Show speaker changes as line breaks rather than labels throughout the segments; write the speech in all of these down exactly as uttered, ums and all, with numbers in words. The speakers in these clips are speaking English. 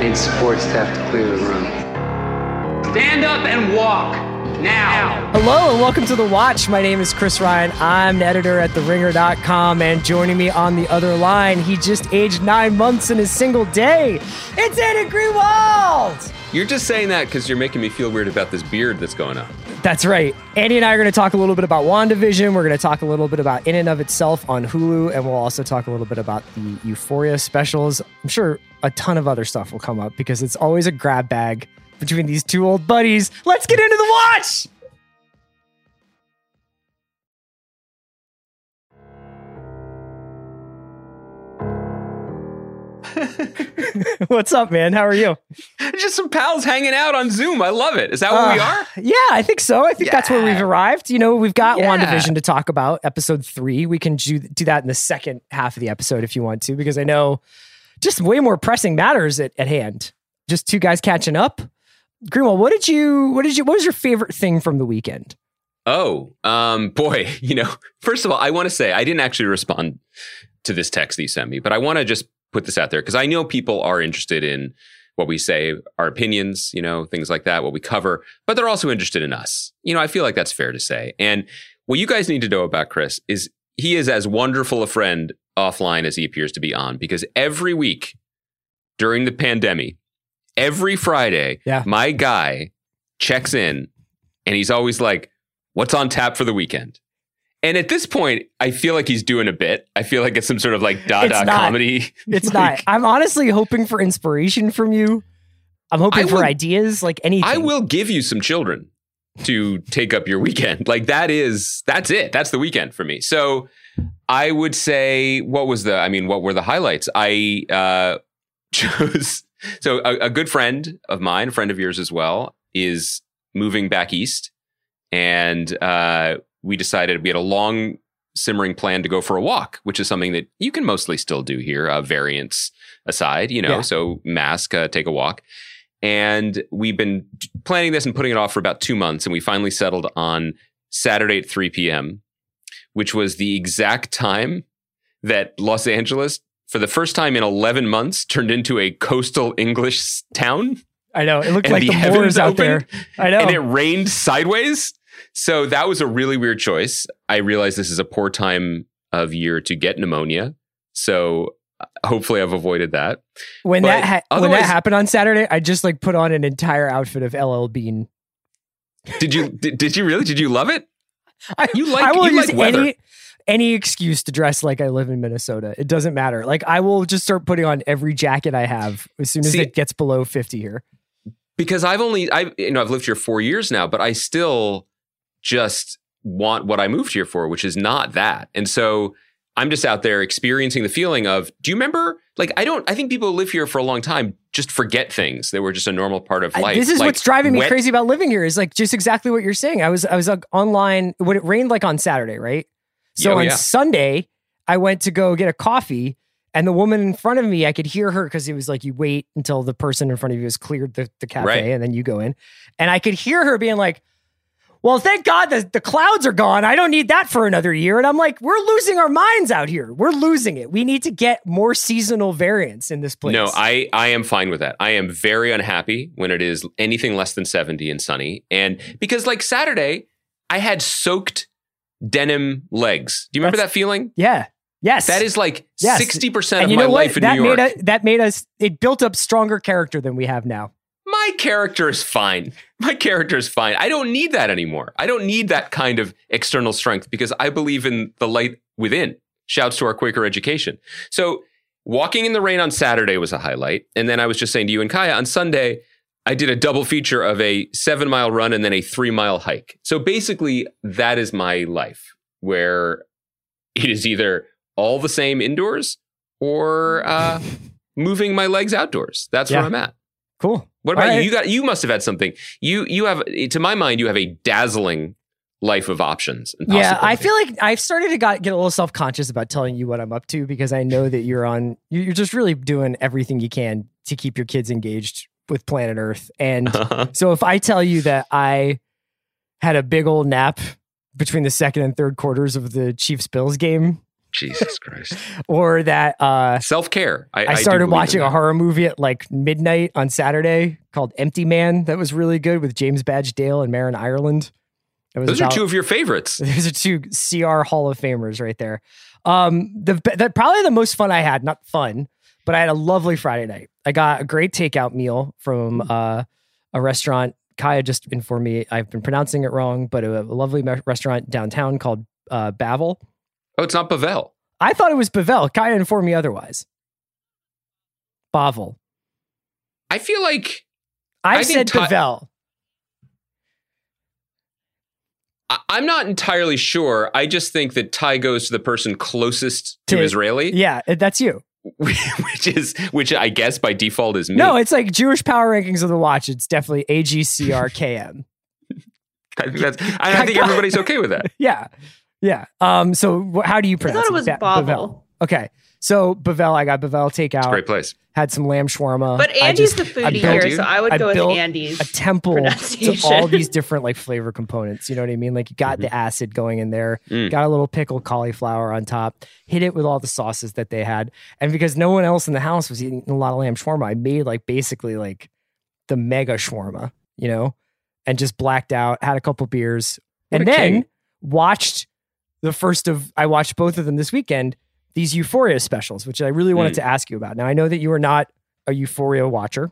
need support staff to clear the room. Stand up and walk. Now.
Hello and welcome to The Watch. My name is Chris Ryan. I'm an editor at the ringer dot com, and joining me on the other line, he just aged nine months in a single day. It's Andy Greenwald!
You're just saying that because you're making me feel weird about this beard that's going on.
That's right. Andy and I are going to talk a little bit about WandaVision. We're going to talk a little bit about In and of Itself on Hulu, and we'll also talk a little bit about the Euphoria specials. I'm sure a ton of other stuff will come up because it's always a grab bag between these two old buddies. Let's get into The Watch! What's up, man? How are you?
Just some pals hanging out on Zoom. I love it. Is that what uh, we are?
Yeah, I think so. I think
yeah.
that's where we've arrived. You know, we've got
yeah.
WandaVision to talk about, episode three. We can do, do that in the second half of the episode if you want to, because I know just way more pressing matters at, at hand. Just two guys catching up. Greenwald, what did you, what did you, what was your favorite thing from the weekend?
Oh, um, boy, you know, first of all, I want to say I didn't actually respond to this text that you sent me, but I want to just put this out there because I know people are interested in what we say, our opinions, you know, things like that, what we cover, but they're also interested in us. You know, I feel like that's fair to say. And what you guys need to know about Chris is he is as wonderful a friend offline as he appears to be on, because every week during the pandemic, every Friday,
yeah.
my guy checks in and he's always like, what's on tap for the weekend? And at this point, I feel like he's doing a bit. I feel like it's some sort of like Dada comedy.
It's
like,
not. I'm honestly hoping for inspiration from you. I'm hoping will, for ideas, like anything.
I will give you some children to take up your weekend. Like that is, that's it. That's the weekend for me. So I would say, what was the, I mean, what were the highlights? I uh, chose, so a, a good friend of mine, a friend of yours as well, is moving back east. And uh, we decided we had a long simmering plan to go for a walk, which is something that you can mostly still do here, uh, variants aside, you know,
yeah.
so mask, uh, take a walk. And we've been planning this and putting it off for about two months. And we finally settled on Saturday at three p.m., which was the exact time that Los Angeles, for the first time in eleven months, turned into a coastal English town.
I know. It looked
and
like
the,
the moors out
opened,
there. I know.
And it rained sideways. So that was a really weird choice. I realize this is a poor time of year to get pneumonia. So hopefully I've avoided that.
When but that ha- when that happened on Saturday, I just like put on an entire outfit of L L Bean.
Did you did, did you really? Did you love it?
I,
you like
I will
you
use
like weather.
any any excuse to dress like I live in Minnesota. It doesn't matter. Like I will just start putting on every jacket I have as soon as See, it gets below fifty here.
Because I've only I you know I've lived here four years now, but I still just want what I moved here for, which is not that. And so I'm just out there experiencing the feeling of, do you remember? Like, I don't, I think people who live here for a long time just forget things that were just a normal part of life.
I, this is
like
what's driving me
wet-
crazy about living here is like just exactly what you're saying. I was, I was like online when it rained like on Saturday, right? So
oh,
on
yeah.
Sunday, I went to go get a coffee and the woman in front of me, I could hear her because it was like you wait until the person in front of you has cleared the, the cafe
right.
and then you go in. And I could hear her being like, well, thank God the, the clouds are gone. I don't need that for another year. And I'm like, we're losing our minds out here. We're losing it. We need to get more seasonal variants in this place.
No, I, I am fine with that. I am very unhappy when it is anything less than seventy and sunny. And because like Saturday, I had soaked denim legs. Do you remember
That's,
that feeling?
Yeah. Yes.
That is like
yes.
sixty percent
and
of
you
my
know
life
what?
in
that
New York.
Made a, that made us, it built up stronger character than we have now.
My character is fine. My character is fine. I don't need that anymore. I don't need that kind of external strength because I believe in the light within. Shouts to our Quaker education. So walking in the rain on Saturday was a highlight. And then I was just saying to you and Kaya, on Sunday, I did a double feature of a seven mile run and then a three mile hike. So basically that is my life, where it is either all the same indoors or uh, moving my legs outdoors. That's yeah. where I'm at.
Cool.
What about
All
you?
right.
You got. You must have had something. You you have, to my mind, you have a dazzling life of options. And
yeah, I feel like I've started to got, get a little self conscious about telling you what I'm up to because I know that you're on. You're just really doing everything you can to keep your kids engaged with Planet Earth. And so if I tell you that I had a big old nap between the second and third quarters of the Chiefs Bills game,
Jesus Christ.
Or that uh,
self-care. I,
I
I
started
do believe
watching
in
a
that.
horror movie at like midnight on Saturday called Empty Man that was really good with James Badge Dale and Marin Ireland. It was
Those
about,
are two of your favorites.
Those are two C R Hall of Famers right there. Um, the, the probably the most fun I had, not fun, but I had a lovely Friday night. I got a great takeout meal from uh, a restaurant. Kaya just informed me I've been pronouncing it wrong, but a, a lovely me- restaurant downtown called uh, Bavel.
Oh, it's not Bavel.
I thought it was Bavel. Kaya informed me otherwise. Bavel.
I feel like
I,
I
said
think Ty-
Bavel.
I- I'm not entirely sure. I just think that Ty goes to the person closest to,
To-
Israeli,
Yeah, that's you.
which is which I guess by default is me.
No, it's like Jewish power rankings of the watch. It's definitely A G C R K M.
I think that's. I, I think everybody's okay with that.
Yeah. Yeah. Um. So wh- how do you
I
pronounce
thought it was
Ba-
Bavel.
Okay. So Bavel, I got Bavel takeout.
Great place.
Had some lamb shawarma.
But
I
Andy's
just-
the
I
foodie
built-
here, so I would
I
go with
built
Andy's.
a temple to
pronunciation.
all these different like flavor components. You know what I mean? Like you got the acid going in there,
Mm.
got a little pickled cauliflower on top, hit it with all the sauces that they had. And because no one else in the house was eating a lot of lamb shawarma, I made like basically like the mega shawarma, you know, and just blacked out, had a couple beers,
What
and
a
then
king.
watched the first of, I watched both of them this weekend, these Euphoria specials, which I really wanted
Mm.
to ask you about. Now, I know that you are not a Euphoria watcher.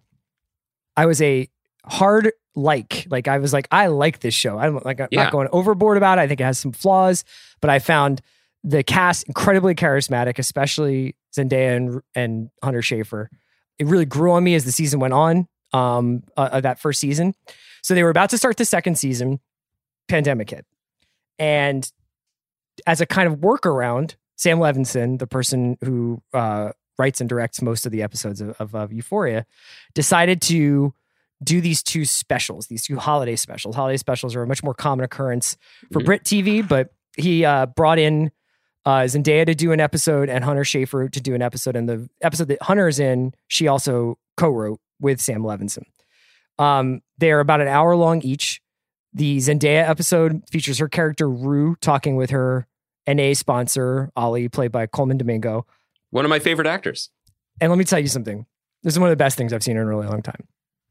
I was a hard like, like I was like, I like this show. I'm like, I'm
Yeah.
not going overboard about it. I think it has some flaws, but I found the cast incredibly charismatic, especially Zendaya and, and Hunter Schafer. It really grew on me as the season went on, um, uh, uh, that first season. So they were about to start the second season, pandemic hit. And as a kind of workaround, Sam Levinson, the person who uh, writes and directs most of the episodes of, of, of Euphoria, decided to do these two specials, these two holiday specials. Holiday specials are a much more common occurrence for
Mhm.
Brit T V, but he uh, brought in uh, Zendaya to do an episode and Hunter Schafer to do an episode. And the episode that Hunter's in, she also co-wrote with Sam Levinson. Um, they are about an hour long each. The Zendaya episode features her character Rue talking with her N A sponsor, Ollie, played by Coleman Domingo.
One of my favorite actors.
And let me tell you something. This is one of the best things I've seen in a really long time.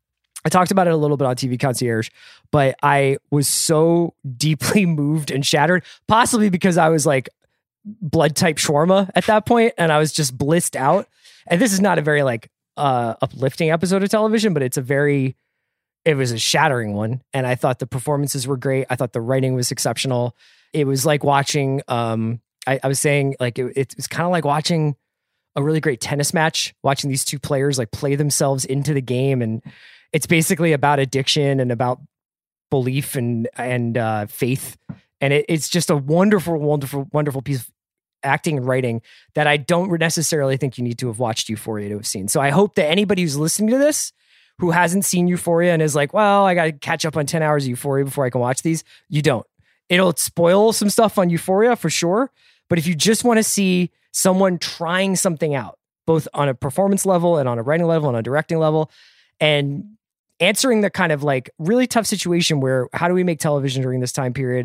I talked about it a little bit on T V Concierge, but I was so deeply moved and shattered, possibly because I was like blood type shawarma at that point, and I was just blissed out. And this is not a very like uh, uplifting episode of television, but it's a very, it was a shattering one. And I thought the performances were great. I thought the writing was exceptional. It was like watching, um, I, I was saying like, it, it was kind of like watching a really great tennis match, watching these two players like play themselves into the game. And it's basically about addiction and about belief and, and uh, faith. And it, it's just a wonderful, wonderful, wonderful piece of acting and writing that I don't necessarily think you need to have watched Euphoria to have seen. So I hope that anybody who's listening to this who hasn't seen Euphoria and is like, well, I got to catch up on ten hours of Euphoria before I can watch these. You don't. It'll spoil some stuff on Euphoria for sure. But if you just want to see someone trying something out, both on a performance level and on a writing level and on a directing level, and answering the kind of like really tough situation where how do we make television during this time period?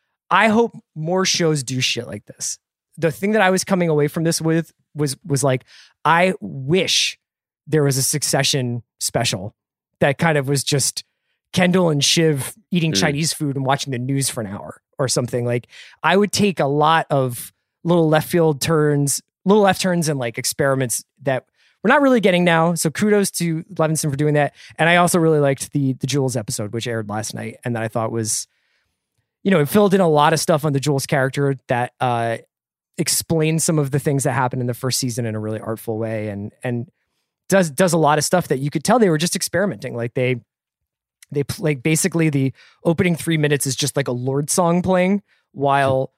I hope more shows do shit like this. The thing that I was coming away from this with was was like, I wish there was a Succession special that kind of was just Kendall and Shiv eating
Mm.
Chinese food and watching the news for an hour or something. Like I would take a lot of little left field turns, little left turns and like experiments that we're not really getting now. So kudos to Levinson for doing that. And I also really liked the the Jules episode, which aired last night, and that I thought was, you know, it filled in a lot of stuff on the Jules character that uh, explains some of the things that happened in the first season in a really artful way, and and does does a lot of stuff that you could tell they were just experimenting. Like they they like basically the opening three minutes is just like a Lorde song playing while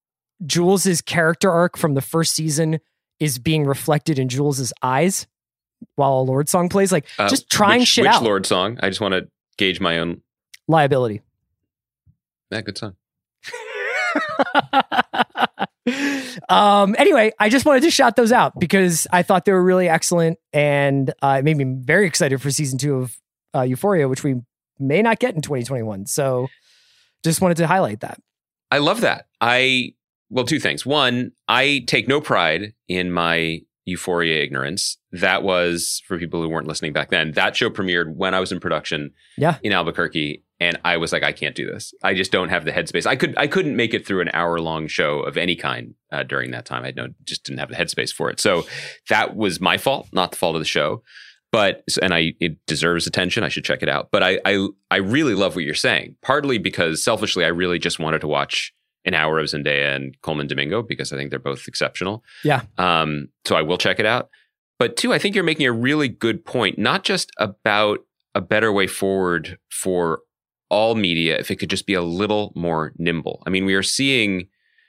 Jules's character arc from the first season is being reflected in Jules's eyes while a Lorde song plays. Like
Uh,
just trying
which,
shit
which
out.
Lord song? I just want to gauge my own.
Liability.
Yeah, good song.
um, anyway, I just wanted to shout those out because I thought they were really excellent, and uh, it made me very excited for season two of uh, Euphoria, which we may not get in twenty twenty-one. So just wanted to highlight that.
I love that. I well, two things. One, I take no pride in my Euphoria ignorance. That was, for people who weren't listening back then, that show premiered when I was in production
yeah.
in Albuquerque. And I was like, I can't do this. I just don't have the headspace. I could, I couldn't make it through an hour long show of any kind uh, during that time. I no, just didn't have the headspace for it. So that was my fault, not the fault of the show. But, and I, it deserves attention. I should check it out. But I, I, I really love what you're saying. Partly because selfishly, I really just wanted to watch an hour of Zendaya and Colman Domingo because I think they're both exceptional.
Yeah.
Um. So I will check it out. But two, I think you're making a really good point, not just about a better way forward for all media, if it could just be a little more nimble. I mean, we are seeing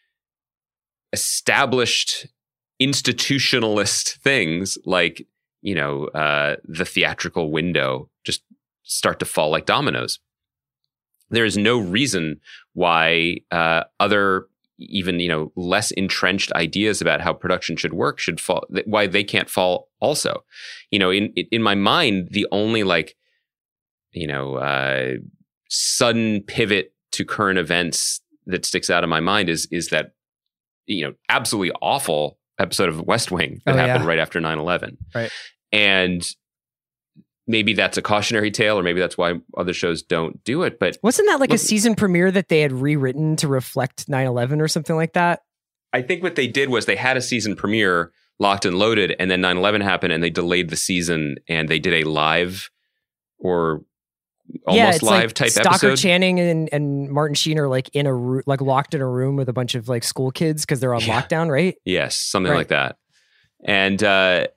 established institutionalist things like, you know, uh, the theatrical window just start to fall like dominoes. There is no reason why uh, other, even, you know, less entrenched ideas about how production should work should fall, why they can't fall also. You know, in in my mind, the only like, you know, uh, sudden pivot to current events that sticks out in my mind is is that, you know, absolutely awful episode of West Wing that
oh,
happened
yeah.
right after nine eleven.
Right.
And maybe that's a cautionary tale, or maybe that's why other shows don't do it. But
wasn't that like
look,
a season premiere that they had rewritten to reflect nine eleven or something like that?
I think what they did was they had a season premiere locked and loaded, and then nine eleven happened and they delayed the season and they did a live or almost
yeah, it's
live
like
type
Stockard
episode.
Channing and, and Martin Sheen are like in a ro- like locked in a room with a bunch of like school kids because they're on
Yeah.
lockdown, right?
Yes, something
Right.
like that. And uh,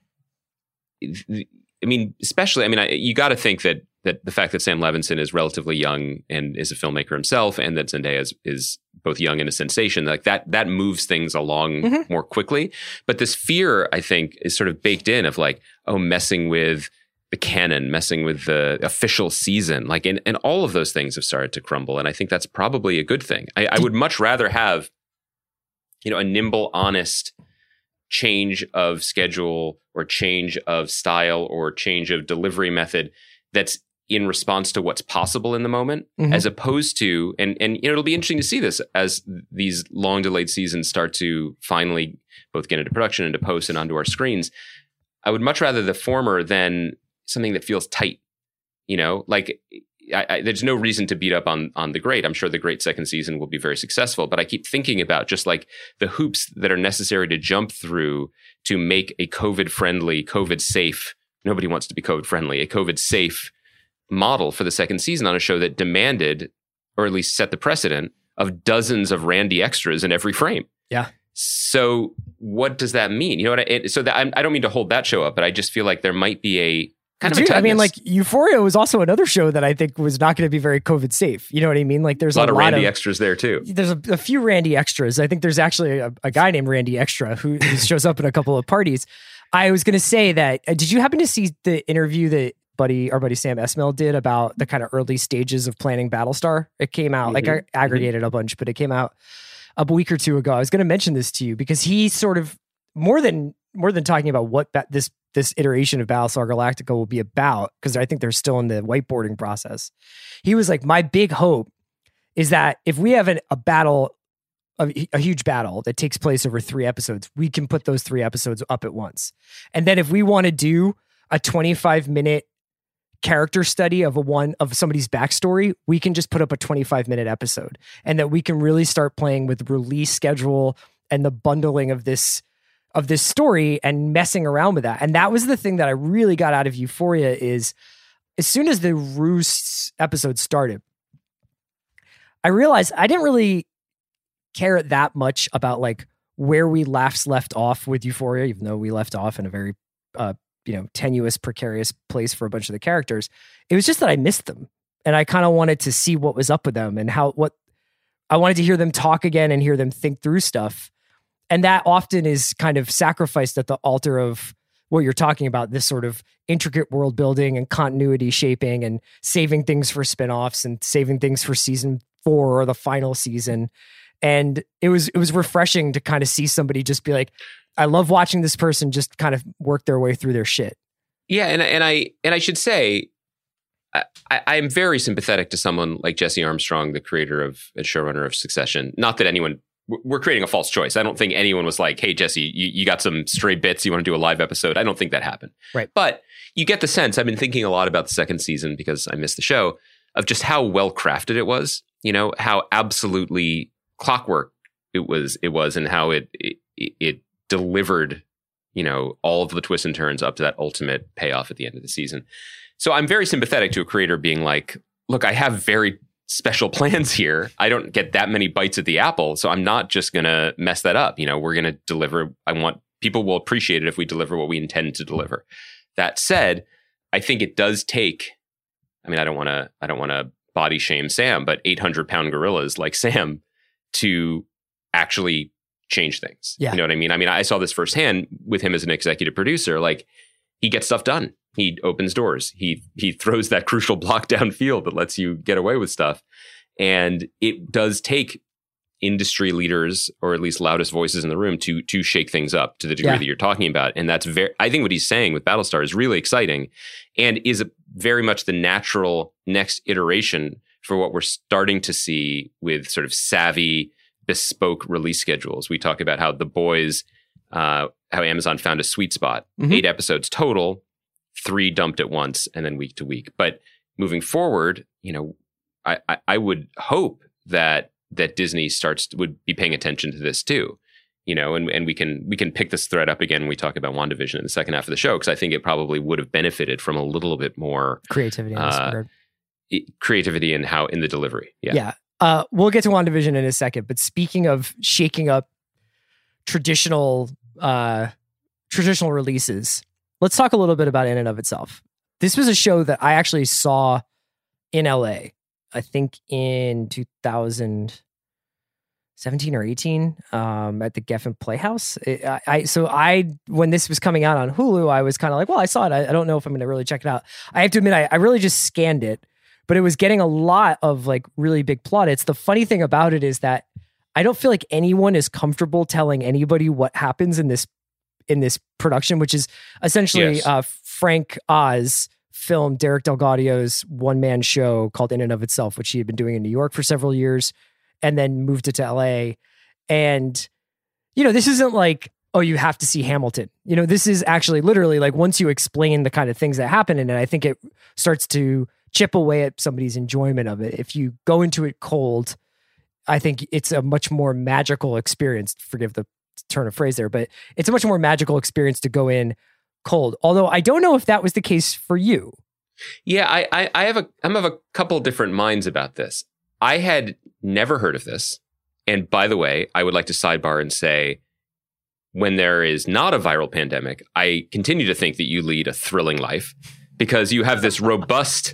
I mean, especially, I mean, I, you got to think that that the fact that Sam Levinson is relatively young and is a filmmaker himself, and that Zendaya is, is both young and a sensation, like that, that moves things along
Mhm.
more quickly. But this fear, I think, is sort of baked in of like, oh, messing with the canon, messing with the official season, like, and, and all of those things have started to crumble. And I think that's probably a good thing. I, I would much rather have, you know, a nimble, honest change of schedule or change of style or change of delivery method that's in response to what's possible in the moment,
Mhm.
as opposed to, and, and, you know, it'll be interesting to see this as these long delayed seasons start to finally both get into production, into post, and onto our screens. I would much rather the former than something that feels tight, you know, like I, I, there's no reason to beat up on, on The Great. I'm sure The Great second season will be very successful, but I keep thinking about just like the hoops that are necessary to jump through to make a COVID friendly, COVID safe, nobody wants to be COVID friendly, a COVID safe model for the second season on a show that demanded, or at least set the precedent of dozens of Randy extras in every frame.
Yeah.
So what does that mean? You know what? I, it, so that I'm, I don't mean to hold that show up, but I just feel like there might be a kind
Dude,
of a
I mean,
tightness.
like Euphoria was also another show that I think was not going to be very COVID safe. You know what I mean? Like there's
a lot
a
of
lot
Randy
of
extras there too.
there's a, a few Randy extras. I think there's actually a, a guy named Randy Extra who, who shows up in a couple of parties. I was going to say that. Uh, did you happen to see the interview that buddy, our buddy Sam Esmail did about the kind of early stages of planning Battlestar? It came out,
Mm-hmm.
like I aggregated a bunch, but it came out a week or two ago. I was going to mention this to you because he sort of more than more than talking about what ba- this this iteration of Battlestar Galactica will be about, because I think they're still in the whiteboarding process. He was like, my big hope is that if we have an, a battle, a, a huge battle that takes place over three episodes, we can put those three episodes up at once. And then if we want to do a twenty-five minute character study of a one of somebody's backstory, we can just put up a twenty-five minute episode, and that we can really start playing with release schedule and the bundling of this of this story and messing around with that. And that was the thing that I really got out of Euphoria is as soon as the Ruse episode started, I realized I didn't really care that much about like where we last left off with Euphoria, even though we left off in a very, uh, you know, tenuous, precarious place for a bunch of the characters. It was just that I missed them. And I kind of wanted to see what was up with them and how, what I wanted to hear them talk again and hear them think through stuff. And that often is kind of sacrificed at the altar of what you're talking about, this sort of intricate world building and continuity shaping and saving things for spinoffs and saving things for season four or the final season. And it was, it was refreshing to kind of see somebody just be like, I love watching this person just kind of work their way through their shit.
Yeah. And, and I, and I should say, I, I am very sympathetic to someone like Jesse Armstrong, the creator of and showrunner of Succession. Not that anyone we're creating a false choice. I don't think anyone was like, hey, Jesse, you, you got some stray bits. You want to do a live episode? I don't think that happened.
Right.
But you get the sense, I've been thinking a lot about the second season because I missed the show, of just how well crafted it was, you know, how absolutely clockwork it was, it was, and how it, it, it delivered, you know, all of the twists and turns up to that ultimate payoff at the end of the season. So I'm very sympathetic to a creator being like, look, I have very special plans here. I don't get that many bites at the apple, so I'm not just going to mess that up. You know, we're going to deliver. I want people will appreciate it if we deliver what we intend to deliver. That said, I think it does take, I mean, I don't want to, I don't want to body shame Sam, but eight hundred pound gorillas like Sam to actually change things.
Yeah.
You know what I mean? I mean, I saw this firsthand with him as an executive producer. Like, he gets stuff done. He opens doors. He he throws that crucial block downfield that lets you get away with stuff. And it does take industry leaders, or at least loudest voices in the room, to to shake things up to the degree
Yeah.
that you're talking about. And that's very, I think what he's saying with Battlestar is really exciting, and is a, very much the natural next iteration for what we're starting to see with sort of savvy, bespoke release schedules. We talk about how The Boys, uh, how Amazon found a sweet spot,
Mhm.
eight episodes total, three dumped at once, and then week to week. But moving forward, you know, I, I, I would hope that that Disney starts would be paying attention to this too, you know, and, and we can we can pick this thread up again when we talk about WandaVision in the second half of the show, because I think it probably would have benefited from a little bit more
Creativity in this
Uh,
regard.
i- creativity in how in the delivery. Yeah.
Yeah. Uh, we'll get to WandaVision in a second, but speaking of shaking up traditional uh, traditional releases, let's talk a little bit about In and of Itself. This was a show that I actually saw in L A, I think in two thousand seventeen or eighteen, um, at the Geffen Playhouse. It, I, I so I when this was coming out on Hulu, I was kind of like, well, I saw it. I, I don't know if I'm going to really check it out. I have to admit, I, I really just scanned it, but it was getting a lot of like really big plot. It's the funny thing about it is that I don't feel like anyone is comfortable telling anybody what happens in this in this production, which is essentially
Yes.
uh, Frank Oz filmed Derek DelGaudio's one-man show called In and of Itself, which he had been doing in New York for several years, and then moved it to L A. And, you know, this isn't like, oh, you have to see Hamilton. You know, this is actually literally like, once you explain the kind of things that happen in it, I think it starts to chip away at somebody's enjoyment of it. If you go into it cold, I think it's a much more magical experience. Forgive the turn of phrase there, but it's a much more magical experience to go in cold. Although I don't know if that was the case for you.
Yeah, I, I, I have a, I'm of a couple different minds about this. I had never heard of this. And by the way, I would like to sidebar and say, when there is not a viral pandemic, I continue to think that you lead a thrilling life, because you have this robust,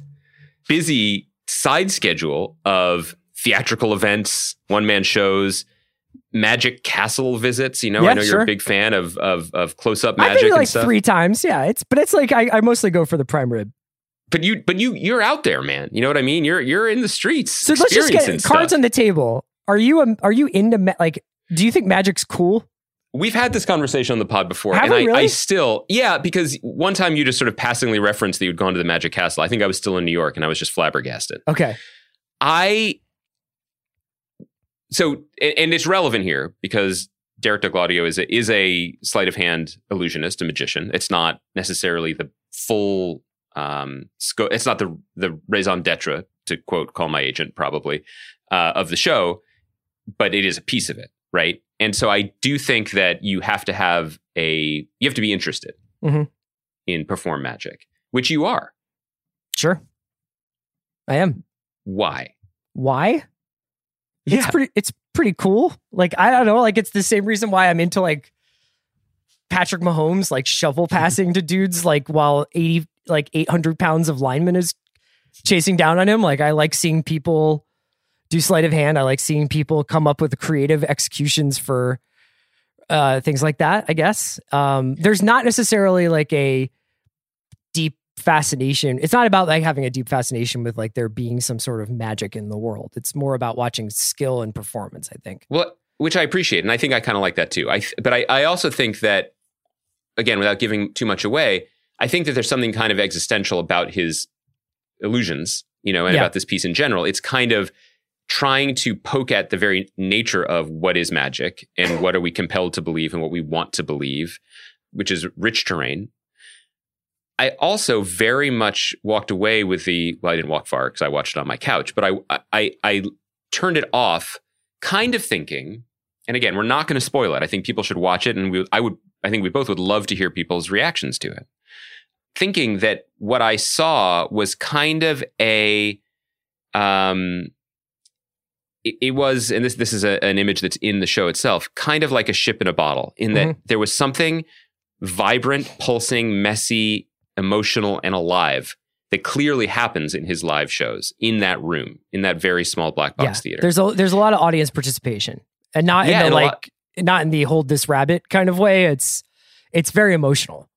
busy side schedule of theatrical events, one-man shows, Magic Castle visits. You know,
Yeah,
I know you're
sure.
a big fan of of, of close-up
I've
magic
been
and
like
stuff.
three times. Yeah, it's but it's like I, I mostly go for the prime rib.
But you, but you, you're out there, man. You know what I mean? You're you're in the streets.
So let's just get
experiencing
cards
stuff.
on the table. Are you a, are you into ma- like? Do you think magic's cool?
We've had this conversation on the pod before,
Have
and
we
I,
really?
I still, yeah, because one time you just sort of passingly referenced that you'd gone to the Magic Castle. I think I was still in New York, and I was just flabbergasted.
Okay.
I so and, and it's relevant here because Derek DelGaudio is a, is a sleight of hand illusionist, a magician. It's not necessarily the full um, scope. It's not the the raison d'etre, to quote "Call My Agent," probably uh, of the show, but it is a piece of it, right? And so I do think that you have to have a you have to be interested
Mhm.
in perform magic, which you are.
Sure. I am.
Why?
Why? It's
Yeah.
pretty it's pretty cool. Like, I don't know, like it's the same reason why I'm into like Patrick Mahomes, like shovel passing to dudes, like while eighty like eight hundred pounds of lineman is chasing down on him. Like, I like seeing people do sleight of hand. I like seeing people come up with creative executions for uh, things like that, I guess. Um, there's not necessarily like a deep fascination. It's not about like having a deep fascination with like there being some sort of magic in the world. It's more about watching skill and performance, I think.
Well, which I appreciate, and I think I kind of like that too. I, th- but I, I also think that, again, without giving too much away, I think that there's something kind of existential about his illusions, you know, and
Yeah.
about this piece in general. It's kind of trying to poke at the very nature of what is magic and what are we compelled to believe and what we want to believe, which is rich terrain. I also very much walked away with the, well, I didn't walk far because I watched it on my couch, but I, I, I turned it off kind of thinking, and again, we're not going to spoil it. I think people should watch it, and we, I would, I think we both would love to hear people's reactions to it. Thinking that what I saw was kind of a, um, it, it was, and this this is a, an image that's in the show itself, kind of like a ship in a bottle, in that mm-hmm. there was something vibrant, pulsing, messy, emotional, and alive that clearly happens in his live shows in that room, in that very small black box yeah, theater.
There's a there's a lot of audience participation, and not yeah, in the like lot, not in the hold this rabbit kind of way. It's it's very emotional.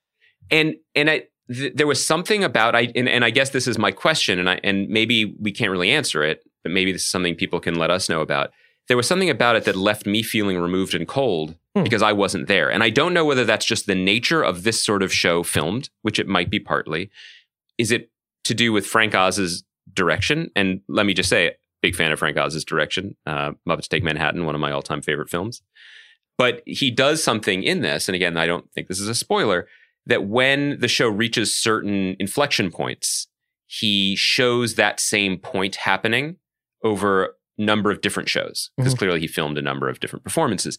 And and I, th- there was something about I and, and I guess this is my question, and I and maybe we can't really answer it, but maybe this is something people can let us know about. There was something about it that left me feeling removed and cold hmm. because I wasn't there, and I don't know whether that's just the nature of this sort of show filmed, which it might be partly. Is it to do with Frank Oz's direction? And let me just say, big fan of Frank Oz's direction. Uh, Muppets Take Manhattan, one of my all-time favorite films. But he does something in this, and again, I don't think this is a spoiler, that when the show reaches certain inflection points, he shows that same point happening over a number of different shows, because mm-hmm. clearly he filmed a number of different performances.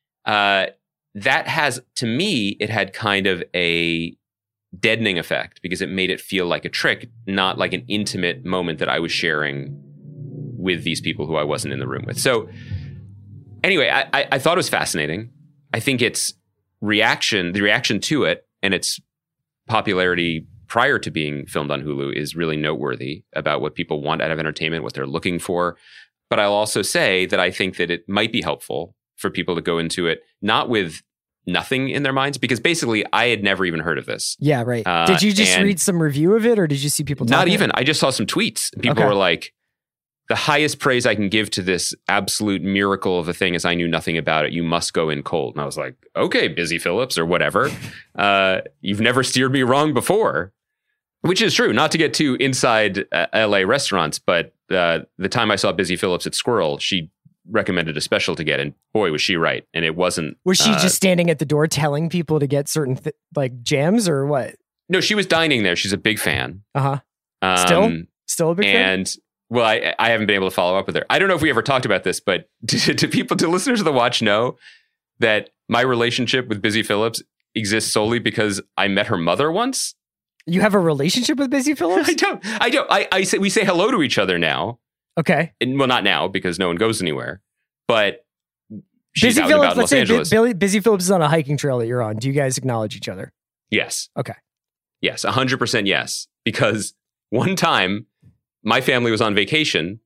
Uh, that has, to me, it had kind of a deadening effect because it made it feel like a trick, not like an intimate moment that I was sharing with these people who I wasn't in the room with. So anyway, I, I, I thought it was fascinating. I think its reaction, the reaction to it, and its popularity prior to being filmed on Hulu is really noteworthy about what people want out of entertainment, what they're looking for. But I'll also say that I think that it might be helpful for people to go into it not with nothing in their minds, because basically I had never even heard of this.
Yeah, right. Uh, did you just read some review of it, or did you see people talking?
Not even. I just saw some tweets. People okay. were like, the highest praise I can give to this absolute miracle of a thing is I knew nothing about it. You must go in cold. And I was like, okay, Busy Phillips or whatever. uh, you've never steered me wrong before, which is true. Not to get too inside uh, L A restaurants, but uh, the time I saw Busy Phillips at Squirrel, she recommended a special to get, and boy, was she right. And it wasn't.
Was she
uh, just
standing at the door telling people to get certain th- like jams or what?
No, she was dining there. She's a big fan.
Uh-huh. Um, Still? Still a big fan?
And well, I, I haven't been able to follow up with her. I don't know if we ever talked about this, but do, do people, do listeners of The Watch know that my relationship with Busy Phillips exists solely because I met her mother once?
You have a relationship with Busy Phillips?
I don't. I don't. I, I say we say hello to each other now.
Okay.
And, well, not now because no one goes anywhere. But she's
Busy
out
Phillips,
and about in Los
let's
Angeles.
say Billy, Busy Phillips is on a hiking trail that you're on. Do you guys acknowledge each other?
Yes.
Okay.
Yes, one hundred percent yes. Because one time my family was on vacation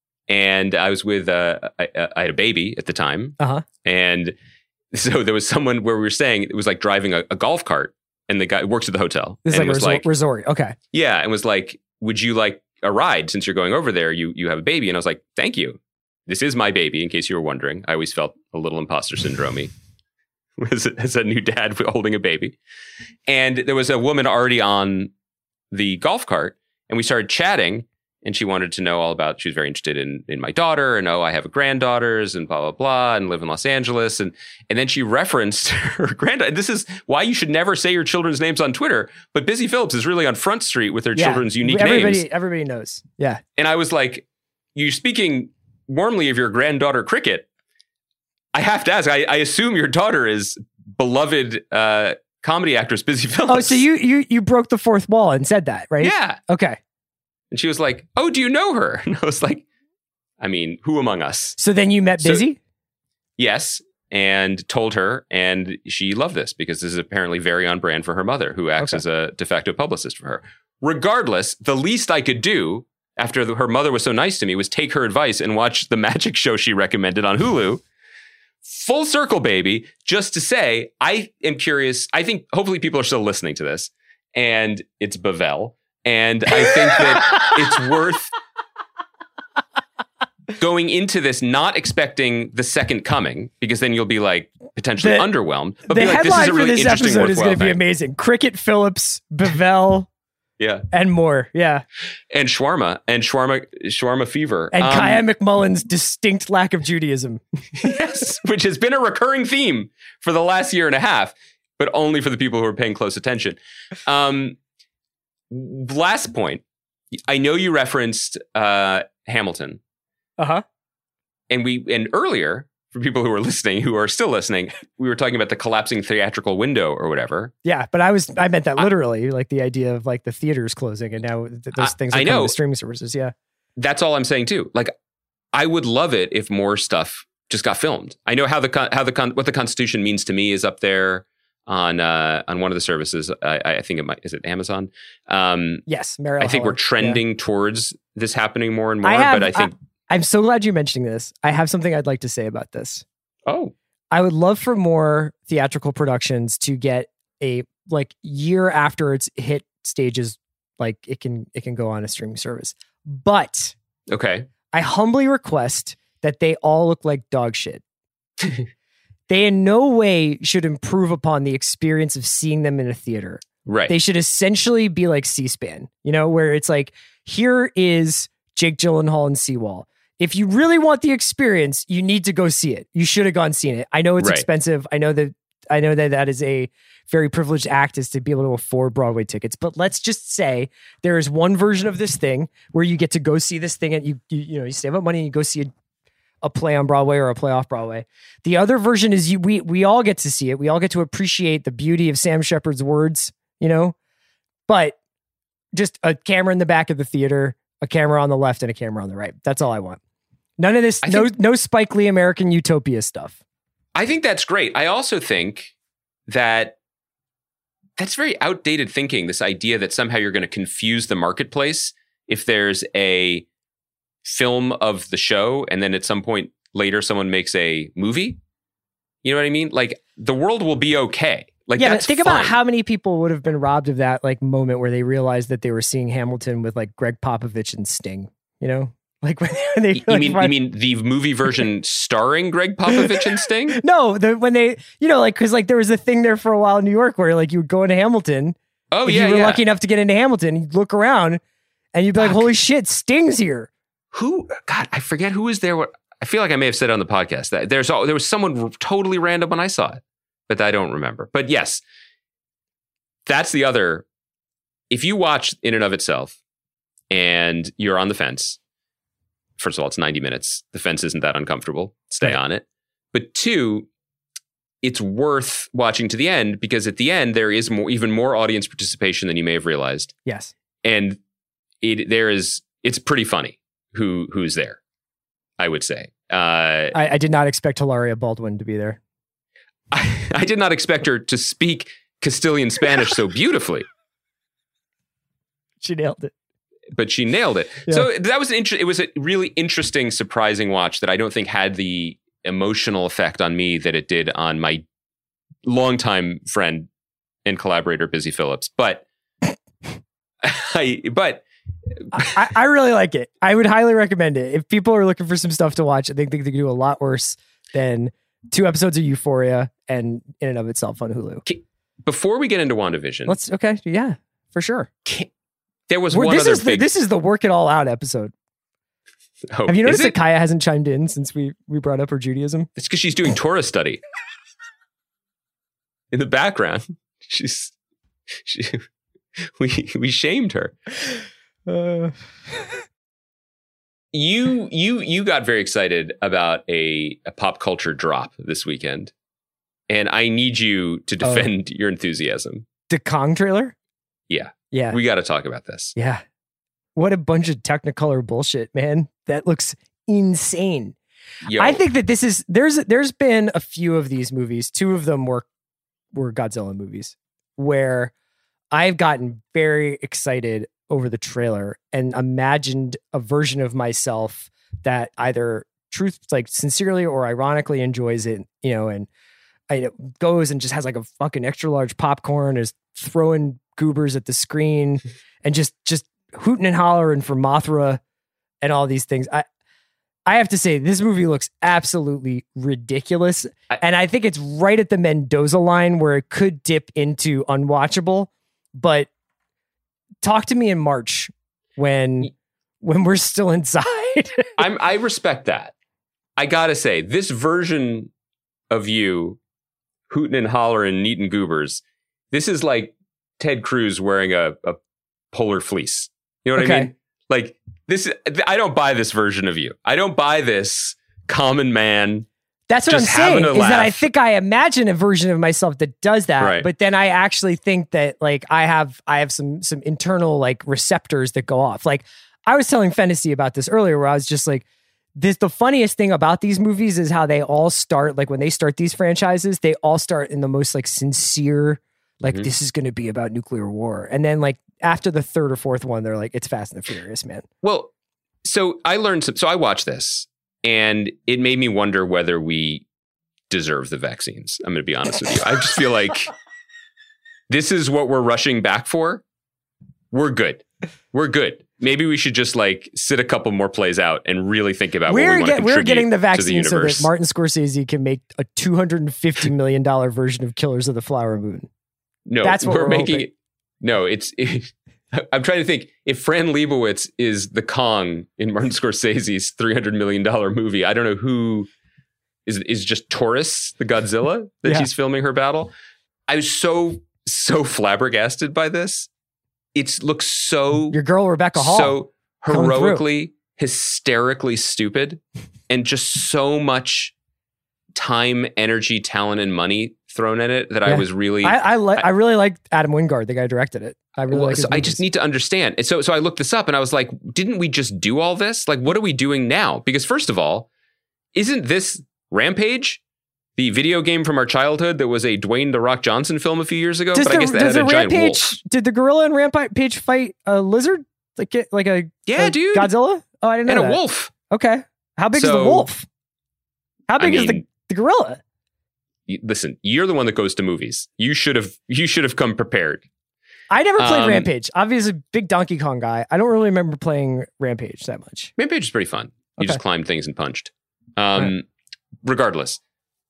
and I was with, uh, I, I had a baby at the time.
Uh-huh.
And so there was someone where we were staying, it was like driving a, a golf cart, and the guy works at the hotel.
This is
and
like a
was
resort,
like,
resort. Okay.
Yeah. And was like, would you like a ride since you're going over there? You, you have a baby. And I was like, thank you. This is my baby, in case you were wondering. I always felt a little imposter syndrome-y as, a, as a new dad holding a baby. And there was a woman already on the golf cart, and we started chatting, and she wanted to know all about, she was very interested in, in my daughter, and oh, I have granddaughters, and blah, blah, blah, and live in Los Angeles. And, and then she referenced her granddaughter. This is why you should never say your children's names on Twitter, but Busy Phillips is really on Front Street with their yeah, children's unique
everybody,
names.
Everybody knows. Yeah.
And I was like, you're speaking warmly of your granddaughter Cricket. I have to ask, I, I assume your daughter is beloved uh, comedy actress Busy Phillips.
Oh, so you, you you broke the fourth wall and said that, right?
Yeah.
Okay. And
she was like, oh, do you know her? And I was like, I mean, who among us?
So then you met Busy?
So, yes. And told her, and she loved this because this is apparently very on brand for her mother, who acts okay. as a de facto publicist for her. Regardless, the least I could do after the, her mother was so nice to me was take her advice and watch the magic show she recommended on Hulu. Full circle, baby. Just to say, I am curious. I think hopefully people are still listening to this, and it's Bavel. And I think that it's worth going into this not expecting the second coming, because then you'll be like potentially the, underwhelmed. But
the
be like,
headline
this is a really
for this
interesting
episode is going to be
thing.
amazing. Cricket Phillips, Bavel,
Yeah.
And more. Yeah.
And shawarma and shawarma, shawarma fever.
And
um,
Kaya McMullen's distinct lack of Judaism.
Yes, which has been a recurring theme for the last year and a half, but only for the people who are paying close attention. Um, last point. I know you referenced uh, Hamilton.
Uh-huh.
And we and earlier, for people who are listening, who are still listening, we were talking about the collapsing theatrical window or whatever.
Yeah, but I was I meant that literally, I, like the idea of like the theaters closing and now th- those
I,
things are
I
coming
know.
to streaming services. Yeah.
That's all I'm saying too. Like, I would love it if more stuff just got filmed. I know how the con- how the con- what the Constitution means to me is up there on uh, on one of the services. I, I think it might is it Amazon. Um,
yes, Mariel
I think
Heller.
we're trending
yeah.
towards this happening more and more.
I have,
but I think
I, I'm so glad you're mentioning this. I have something I'd like to say about this.
oh,
I would love for more theatrical productions to get a like year after its hit stages, like it can it can go on a streaming service. But
okay,
I humbly request that they all look like dog shit. They in no way should improve upon the experience of seeing them in a theater.
right.
They should essentially be like C-SPAN, you know, where it's like, here is Jake Gyllenhaal and Seawall. If you really want the experience, you need to go see it. You should have gone seen it. I know it's
Right.
expensive. I know that I know that that is a very privileged act is to be able to afford Broadway tickets. But let's just say there is one version of this thing where you get to go see this thing and you you, you know you save up money and you go see a, a play on Broadway or a play off Broadway. The other version is you we we all get to see it. We all get to appreciate the beauty of Sam Shepard's words, you know. But just a camera in the back of the theater, a camera on the left, and a camera on the right. That's all I want. None of this,
I
no
think-
no Spike Lee American Utopia stuff.
I think that's great. I also think that that's very outdated thinking, this idea that somehow you're going to confuse the marketplace if there's a film of the show and then at some point later someone makes a movie. You know what I mean? Like, the world will be okay. Like,
Yeah, but
that's
think
fine.
about how many people would have been robbed of that like moment where they realized that they were seeing Hamilton with like Greg Popovich and Sting, you know? Like when they
You
like,
mean
find-
you mean the movie version starring Greg Popovich and Sting?
No, the, when they, you know, like, cause like there was a thing there for a while in New York where like you would go into Hamilton.
Oh
if
yeah,
you were
yeah.
lucky enough to get into Hamilton, you'd look around and you'd be like,
Fuck.
holy shit, Sting's here.
Who? God, I forget who was there. What I feel like I may have said it on the podcast that there's all, there was someone totally random when I saw it, but I don't remember. But yes, that's the other. If you watch in and of itself, and you're on the fence. First of all, it's ninety minutes. The fence isn't that uncomfortable. Stay
Right.
on it. But two, it's worth watching to the end because at the end there is more, even more audience participation than you may have realized,
Yes.
and it there is it's pretty funny who who's there. I would say. Uh,
I, I did not expect Hilaria Baldwin to be there.
I, I did not expect her to speak Castilian Spanish so beautifully,
She nailed it.
but she nailed it.
Yeah.
So that was an inter- it was a really interesting, surprising watch that I don't think had the emotional effect on me that it did on my longtime friend and collaborator Busy Phillips. But I, but
I, I really like it. I would highly recommend it. If people are looking for some stuff to watch, I think they could do a lot worse than two episodes of Euphoria and in and of itself on Hulu.
before we get into WandaVision,
Let's okay, yeah, for sure.
there was
We're-
one
this
other
is the,
big.
this is the work it all out episode.
oh,
Have you noticed
is
that
it?
Kaya hasn't chimed in since we we brought up her Judaism?
It's because she's doing Torah study in the background. She's she. We we shamed her.
Uh,
You you you got very excited about a, a pop culture drop this weekend, and I need you to
Oh.
defend your enthusiasm.
the Kong trailer?
Yeah,
Yeah.
we got to talk about this.
Yeah. What a bunch of Technicolor bullshit, man. That looks insane.
Yo,
I think that this is there's there's been a few of these movies. Two of them were were Godzilla movies where I've gotten very excited over the trailer and imagined a version of myself that either truth like sincerely or ironically enjoys it, you know, and I goes and just has like a fucking extra large popcorn, is throwing goobers at the screen and just just hooting and hollering for Mothra and all these things. I I have to say this movie looks absolutely ridiculous,
I-
and I think it's right at the Mendoza line where it could dip into unwatchable, but talk to me in March when when we're still inside.
I'm, I respect that. I gotta say, this version of you, hootin' and hollering, neat and goobers, this is like Ted Cruz wearing a, a polar fleece. You know what
Okay.
I mean? Like this, I don't buy this version of you. I don't buy this common man.
That's what
Just
I'm saying,
having a
is that I
laugh.
think I imagine a version of myself that does that,
Right.
but then I actually think that like I have I have some some internal like receptors that go off. Like I was telling Fennessy about this earlier, where I was just like, this the funniest thing about these movies is how they all start, like when they start these franchises, they all start in the most like sincere, like
Mhm.
this is going to be about nuclear war, and then like after the third or fourth one, they're like, it's Fast and the Furious, man.
Well, so I learned some, so I watched this and it made me wonder whether we deserve the vaccines. I'm going to be honest with you. I just feel like this is what we're rushing back for. We're good. We're good. Maybe we should just like sit a couple more plays out and really think about
We're
what we want
get,
to
we're
contribute
getting the
to the
vaccine so
universe.
that Martin Scorsese can make a two hundred fifty million dollars version of Killers of the Flower Moon.
no,
that's what
we're,
we're
making
hoping.
it. No, it's. It, I'm trying to think if Fran Lebowitz is the Kong in Martin Scorsese's three hundred million dollars movie. I don't know who is is just Taurus, the Godzilla that
Yeah.
she's filming her battle. I was so so flabbergasted by this. It looks so
Your girl Rebecca Hall.
so
coming through.
heroically, hysterically stupid, and just so much time, energy, talent, and money thrown at it that I
Yeah.
was really.
I I, li- I really like Adam Wingard, the guy who directed it. I really
Well,
like his
so I just
movies.
need to understand. And so, so I looked this up and I was like, didn't we just do all this? Like, what are we doing now? Because first of all, isn't this Rampage, the video game from our childhood that was a Dwayne The Rock Johnson film a few years ago?
Does
but
the,
I guess that
does
had
the
a giant
Rampage?
wolf.
Did the gorilla in Rampage fight a lizard? Like get like a
Yeah,
a
dude.
Godzilla? Oh, I didn't know
And a
that.
wolf.
Okay, how big is the
So,
wolf? How big
I
is the,
mean-
the gorilla?
Y- Listen, you're the one that goes to movies. You should have. You should have come prepared.
I never played
Um,
Rampage. Obviously, big Donkey Kong guy. I don't really remember playing Rampage that much.
Rampage is pretty fun. You
Okay.
just climbed things and punched. Um, Regardless,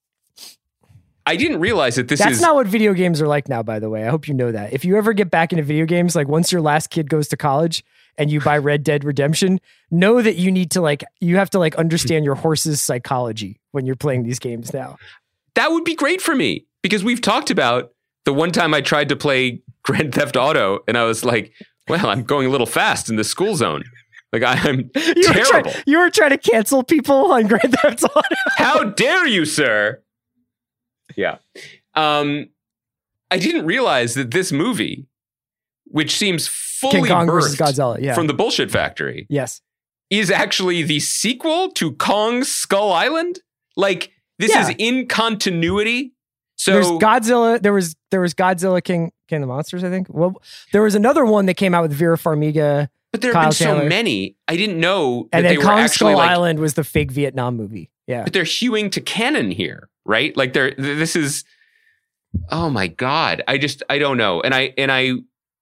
I didn't realize that this
That's
is
not what video games are like now, by the way. I hope you know that. If you ever get back into video games, like once your last kid goes to college and you buy Red Dead Redemption, know that you need to like, you have to like understand your horse's psychology when you're playing these games now.
that would be great for me because we've talked about the one time I tried to play Grand Theft Auto and I was like, well, I'm going a little fast in the school zone. Like I'm
You were,
terrible.
try- you were trying to cancel people on Grand Theft Auto.
How dare you, sir? Yeah. Um, I didn't realize that this movie, which seems fully
King Kong versus
birthed
Godzilla. Yeah.
from the Bullshit Factory,
yes.
is actually the sequel to Kong Skull Island. Like this
Yeah.
is in continuity. So
There's Godzilla. There was there was Godzilla King King of the Monsters, I think. Well, there was another one that came out with Vera Farmiga,
but there have
Kyle
been so
Chandler.
many. I didn't know that
and
they
then
were
Kong
actually
Skull
like.
Island was the fake Vietnam movie. Yeah.
But they're hewing to canon here, right? Like they're th- this is. Oh my God! I just I don't know, and I and I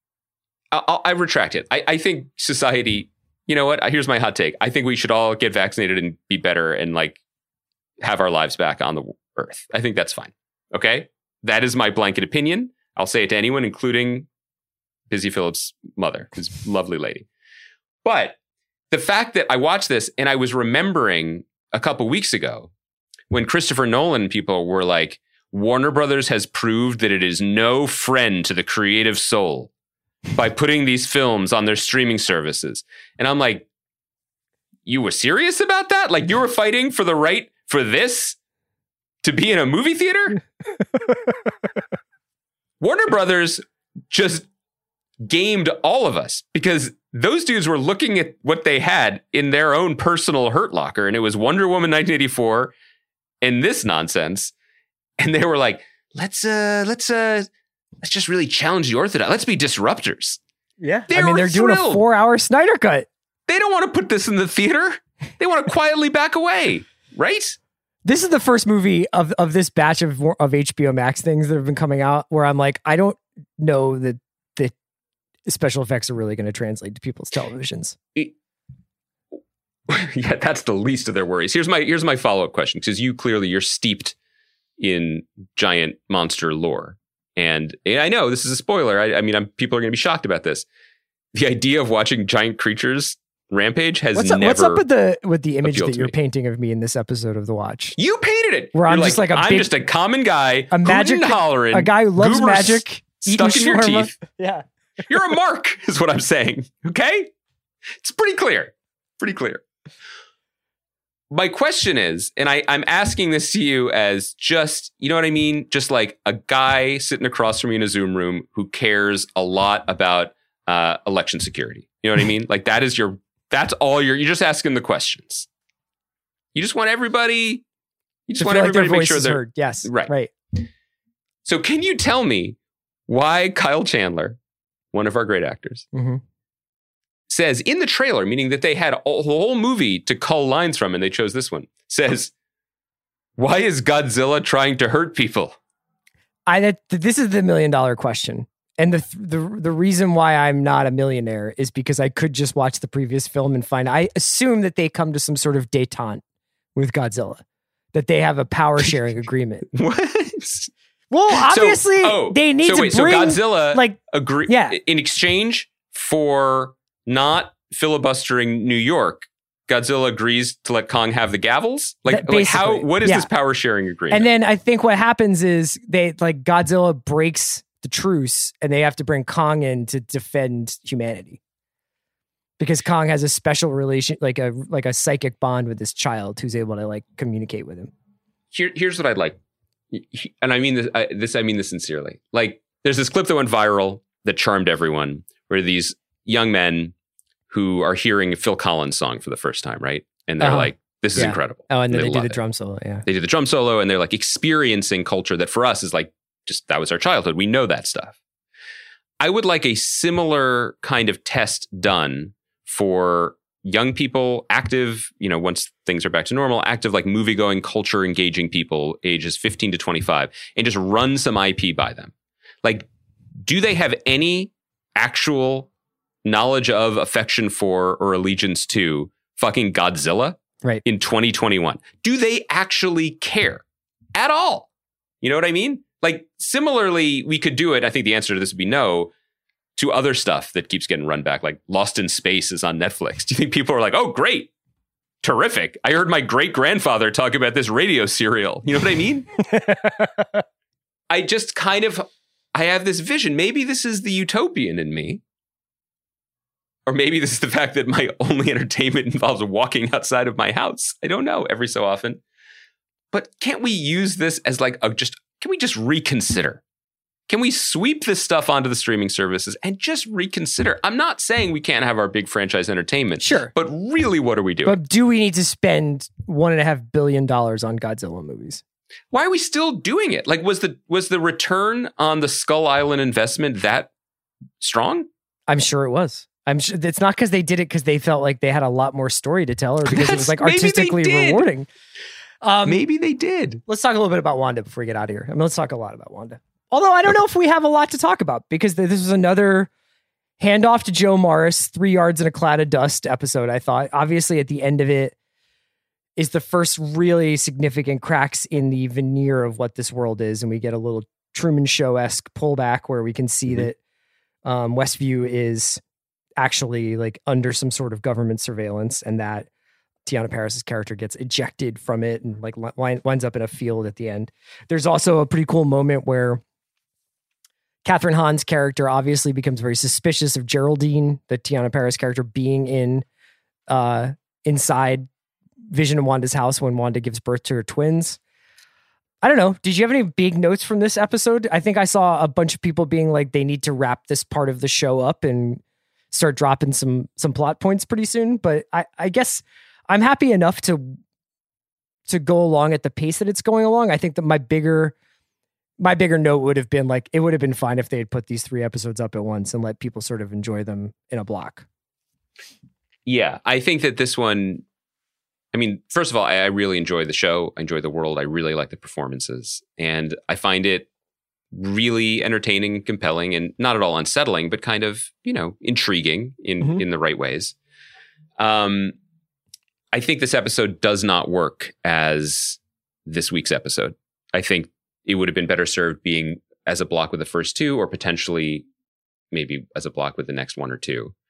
I, I retract it. I, I think society. You know what? Here's my hot take. I think we should all get vaccinated and be better and like have our lives back on the earth. I think that's fine. Okay, that is my blanket opinion. I'll say it to anyone, including Busy Phillips' mother, who's a lovely lady. But the fact that I watched this and I was remembering a couple weeks ago when Christopher Nolan people were like, Warner Brothers has proved that it is no friend to the creative soul by putting these films on their streaming services. And I'm like, you were serious about that? Like you were fighting for the right for this to be in a movie theater? Warner Brothers just gamed all of us because those dudes were looking at what they had in their own personal hurt locker, and it was Wonder Woman nineteen eighty-four and this nonsense. And they were like, let's uh let's uh let's just really challenge the orthodox. Let's be disruptors.
Yeah.
They
I mean,
were
they're doing a
thrilled.
four hour Snyder cut.
They don't want to put this in the theater. They want to quietly back away, right?
This is the first movie of, of this batch of of H B O Max things that have been coming out where I'm like, I don't know that the special effects are really going to translate to people's televisions.
It- yeah, that's the least of their worries. Here's my here's my follow-up question, because you clearly you're steeped in giant monster lore. And, and I know this is a spoiler. I, I mean, I'm, people are going to be shocked about this. the idea of watching giant creatures rampage has
what's up,
never.
What's up with the with the image that you're
me.
painting of me in this episode of The Watch?
You painted it.
Where I'm
You're
just like, like a
I'm
big,
just a common guy,
a magic
hollering,
a guy who loves magic,
stuck in your
shawarma.
teeth.
Yeah,
you're a mark, is what I'm saying. Okay, it's pretty clear. Pretty clear. My question is, and I, I'm asking this to you as just, you know what I mean? Just like a guy sitting across from you in a Zoom room who cares a lot about uh, election security. You know what I mean? Like that is your, that's all you're, you're just asking the questions. You just want everybody, you just
to
want
feel
everybody
like
to
their
make sure
voice is
they're
heard. Yes,
right.
right.
So can you tell me why Kyle Chandler, one of our great actors,
mm-hmm.
says in the trailer, meaning that they had a whole movie to cull lines from and they chose this one, says, why is Godzilla trying to hurt people?
I that this is the million dollar question. And the the the reason why I'm not a millionaire is because I could just watch the previous film and find, I assume that they come to some sort of détente with Godzilla, that they have a power sharing agreement.
What?
Well, obviously
so, oh,
they need
so
to
wait,
bring
so Godzilla
like
agree
yeah.
in exchange for not filibustering New York. Godzilla agrees to let Kong have the gavels. Like, like how? What is
yeah.
this power sharing agreement?
And then I think what happens is they like Godzilla breaks the truce, and they have to bring Kong in to defend humanity because Kong has a special relation, like a like a psychic bond with this child who's able to like communicate with him.
Here, here's what I'd like. And I mean this, I, this, I mean this sincerely. Like, there's this clip that went viral that charmed everyone, where these young men who are hearing a Phil Collins song for the first time, right? And they're uh-huh. like, "This is
yeah.
incredible."
Oh, and then
and
they, they do the
it.
drum solo. Yeah,
they do the drum solo, and they're like experiencing culture that for us is like just that was our childhood. We know that stuff. I would like a similar kind of test done for young people, active, you know, once things are back to normal, active, like movie-going, culture-engaging people, ages fifteen to twenty-five, and just run some I P by them. Like, do they have any actual knowledge of, affection for, or allegiance to fucking Godzilla
right.
in twenty twenty-one? Do they actually care at all? You know what I mean? Like, similarly, we could do it. I think the answer to this would be no. To other stuff that keeps getting run back, like Lost in Space is on Netflix. Do you think people are like, oh, great, terrific? I heard my great-grandfather talk about this radio serial. You know what I mean? I just kind of, I have this vision. Maybe this is the utopian in me. Or maybe this is the fact that my only entertainment involves walking outside of my house. I don't know, every so often. But can't we use this as like a just, can we just reconsider? Can we sweep this stuff onto the streaming services and just reconsider? I'm not saying we can't have our big franchise entertainment.
Sure.
But really, what are we doing?
But do we need to spend one and a half billion dollars on Godzilla movies?
Why are we still doing it? Like, was the was the return on the Skull Island investment that strong?
I'm sure it was. I'm sure it's not because they did it because they felt like they had a lot more story to tell, or because it was like artistically rewarding. Um,
maybe they did.
Let's talk a little bit about Wanda before we get out of here. I mean, let's talk a lot about Wanda. Although I don't know if we have a lot to talk about, because this was another handoff to Joe Morris, three yards in a cloud of dust episode, I thought. Obviously, at the end of it is the first really significant cracks in the veneer of what this world is. And we get a little Truman Show-esque pullback where we can see mm-hmm. that um, Westview is actually like under some sort of government surveillance, and that Tiana Paris's character gets ejected from it and like winds up in a field at the end. There's also a pretty cool moment where Catherine Hahn's character obviously becomes very suspicious of Geraldine, the Tiana Paris character, being in uh, inside Vision and Wanda's house when Wanda gives birth to her twins. I don't know. Did you have any big notes from this episode? I think I saw a bunch of people being like, they need to wrap this part of the show up and start dropping some some plot points pretty soon. But I, I guess I'm happy enough to to go along at the pace that it's going along. I think that my bigger my bigger note would have been like, it would have been fine if they had put these three episodes up at once and let people sort of enjoy them in a block.
Yeah, I think that this one, I mean, first of all, I, I really enjoy the show. I enjoy the world. I really like the performances. And I find it really entertaining and compelling, and not at all unsettling, but kind of, you know, intriguing in, mm-hmm. in the right ways. Um, I think this episode does not work as this week's episode. I think it would have been better served being as a block with the first two, or potentially maybe as a block with the next one or two.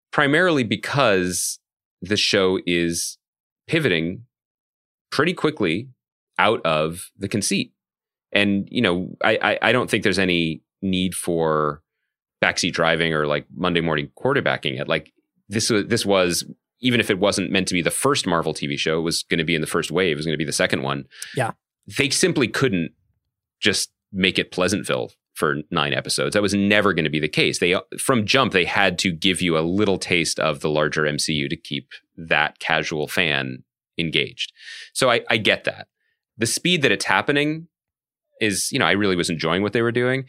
primarily because the show is pivoting pretty quickly out of the conceit. And, you know, I, I, I don't think there's any need for backseat driving or like Monday morning quarterbacking it. Like this was, this was, even if it wasn't meant to be the first Marvel T V show, it was going to be in the first wave. It was going to be the second one.
Yeah.
They simply couldn't just make it Pleasantville for nine episodes. That was never going to be the case. They, from jump, they had to give you a little taste of the larger M C U to keep that casual fan engaged. So I, I get that. The speed that it's happening is, you know, I really was enjoying what they were doing.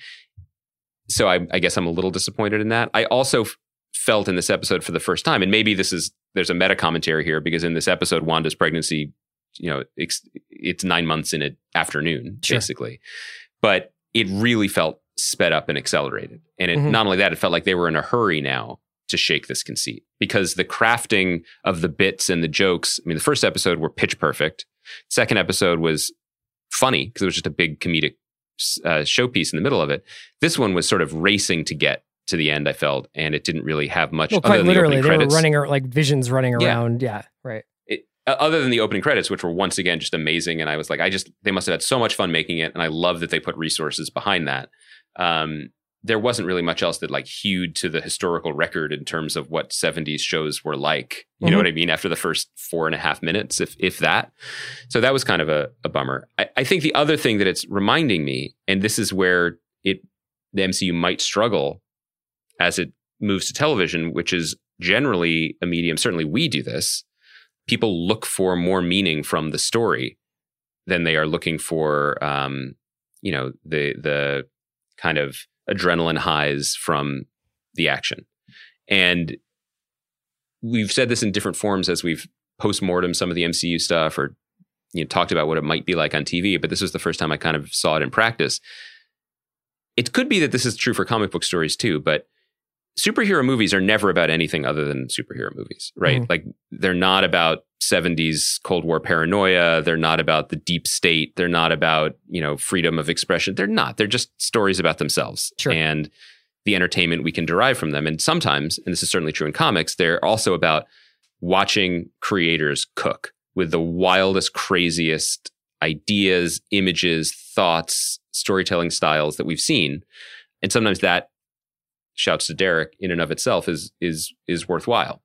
So I, I guess I'm a little disappointed in that. I also f- felt in this episode for the first time, and maybe this is, there's a meta commentary here, because in this episode, Wanda's pregnancy, you know, it's, it's nine months in an afternoon, sure. basically. But it really felt sped up and accelerated. And it, mm-hmm. not only that, it felt like they were in a hurry now to shake this conceit, because the crafting of the bits and the jokes, I mean, the first episode were pitch perfect. Second episode was funny because it was just a big comedic uh, showpiece in the middle of it. This one was sort of racing to get to the end, I felt, and it didn't really have much.
Well,
other
quite
than
literally,
the
they
credits.
were running, like visions running
Yeah.
around. Yeah, right.
It, uh, other than the opening credits, which were once again just amazing, and I was like, I just, they must have had so much fun making it, and I love that they put resources behind that. Um, there wasn't really much else that like hewed to the historical record in terms of what seventies shows were like. You mm-hmm. know what I mean? After the first four and a half minutes, if if that. So that was kind of a, a bummer. I, I think the other thing that it's reminding me, and this is where it the M C U might struggle as it moves to television, which is generally a medium, certainly we do this. People look for more meaning from the story than they are looking for, um, you know, the the kind of adrenaline highs from the action. And we've said this in different forms as we've postmortem some of the M C U stuff, or you know, talked about what it might be like on T V, but this was the first time I kind of saw it in practice. It could be that this is true for comic book stories too, but superhero movies are never about anything other than superhero movies, right? Mm-hmm. Like they're not about seventies Cold War paranoia. They're not about the deep state. They're not about, you know, freedom of expression. They're not. They're just stories about themselves
sure.
and the entertainment we can derive from them. And sometimes, and this is certainly true in comics, they're also about watching creators cook with the wildest, craziest ideas, images, thoughts, storytelling styles that we've seen. And sometimes that, shouts to Derek, in and of itself is is is worthwhile.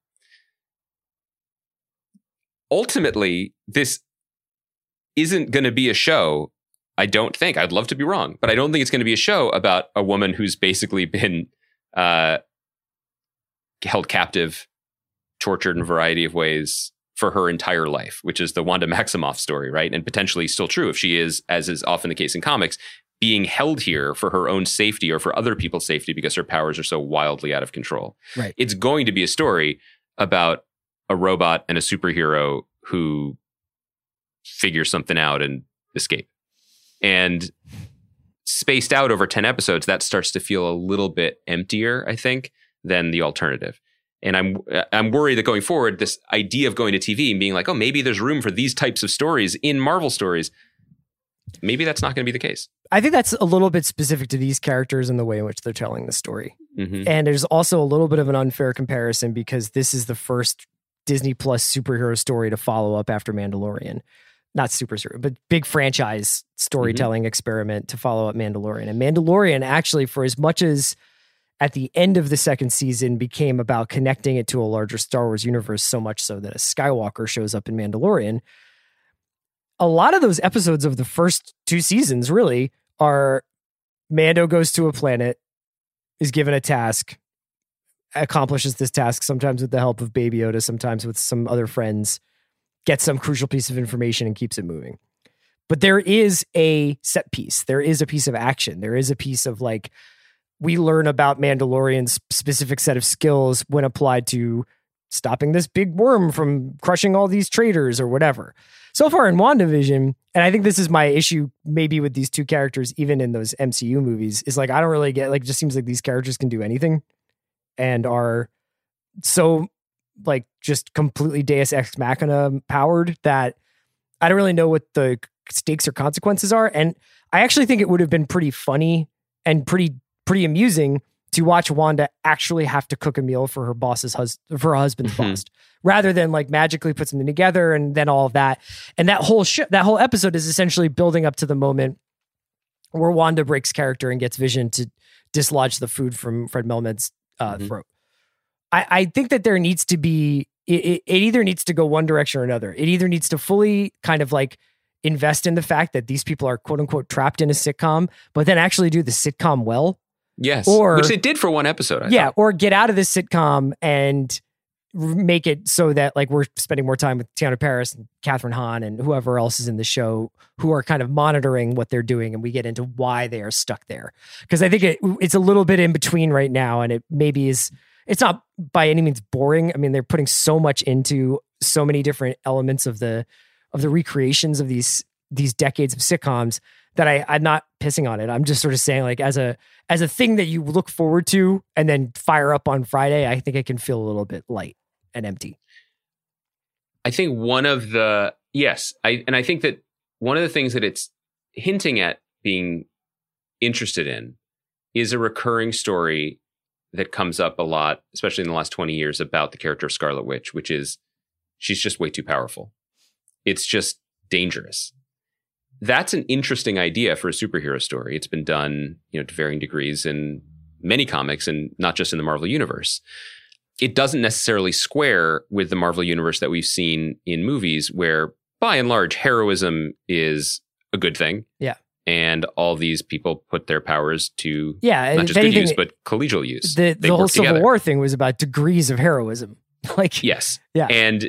Ultimately, this isn't going to be a show, I don't think. I'd love to be wrong, but I don't think it's going to be a show about a woman who's basically been uh, held captive, tortured in a variety of ways for her entire life, which is the Wanda Maximoff story, right? And potentially still true if she is, as is often the case in comics, being held here for her own safety or for other people's safety because her powers are so wildly out of control.
Right.
It's going to be a story about a robot and a superhero who figure something out and escape. And spaced out over ten episodes, that starts to feel a little bit emptier, I think, than the alternative. And I'm I'm worried that going forward, this idea of going to T V and being like, oh, maybe there's room for these types of stories in Marvel stories, maybe that's not going to be the case.
I think that's a little bit specific to these characters and the way in which they're telling the story.
Mm-hmm.
And there's also a little bit of an unfair comparison because this is the first Disney Plus superhero story to follow up after Mandalorian. Not super, but big franchise storytelling mm-hmm. experiment to follow up Mandalorian. And Mandalorian actually, for as much as at the end of the second season became about connecting it to a larger Star Wars universe, so much so that a Skywalker shows up in Mandalorian, a lot of those episodes of the first two seasons really are Mando goes to a planet, is given a task, accomplishes this task, sometimes with the help of Baby Yoda, sometimes with some other friends, gets some crucial piece of information and keeps it moving. But there is a set piece. There is a piece of action. There is a piece of like, we learn about Mandalorian's specific set of skills when applied to stopping this big worm from crushing all these traitors or whatever. So far in WandaVision, and I think this is my issue maybe with these two characters, even in those M C U movies, is like, I don't really get, like, it just seems like these characters can do anything and are so like just completely Deus Ex Machina powered that I don't really know what the stakes or consequences are. And I actually think it would have been pretty funny and pretty, pretty amusing to watch Wanda actually have to cook a meal for her boss's hus- for her husband's
Mm-hmm.
boss, rather than like magically put something together and then all of that. And that whole sh- that whole episode is essentially building up to the moment where Wanda breaks character and gets Vision to dislodge the food from Fred Melmed's uh,
Mhm.
throat. I, I think that there needs to be, it, it it either needs to go one direction or another. It either needs to fully kind of like invest in the fact that these people are quote unquote trapped in a sitcom, but then actually do the sitcom well.
Yes.
Or-
Which they did for one episode. I
yeah.
thought.
Or get out of this sitcom and r- make it so that like we're spending more time with Tiana Paris and Catherine Hahn and whoever else is in the show who are kind of monitoring what they're doing, and we get into why they are stuck there. Because I think it, it's a little bit in between right now, and it maybe is, it's not by any means boring. I mean, they're putting so much into so many different elements of the of the recreations of these these decades of sitcoms that I, I'm not pissing on it. I'm just sort of saying, like, as a as a thing that you look forward to and then fire up on Friday, I think it can feel a little bit light and empty.
I think one of the yes, I and I think that one of the things that it's hinting at being interested in is a recurring story that comes up a lot, especially in the last twenty years, about the character of Scarlet Witch, which is she's just way too powerful. It's just dangerous. That's an interesting idea for a superhero story. It's been done, you know, to varying degrees in many comics and not just in the Marvel Universe. It doesn't necessarily square with the Marvel Universe that we've seen in movies where, by and large, heroism is a good thing.
Yeah.
And all these people put their powers to
Yeah,
not
if
just good
anything,
use, but collegial use.
The,
They
the whole
work
Civil
together.
War thing was about degrees of heroism. Like,
Yes.
Yeah.
And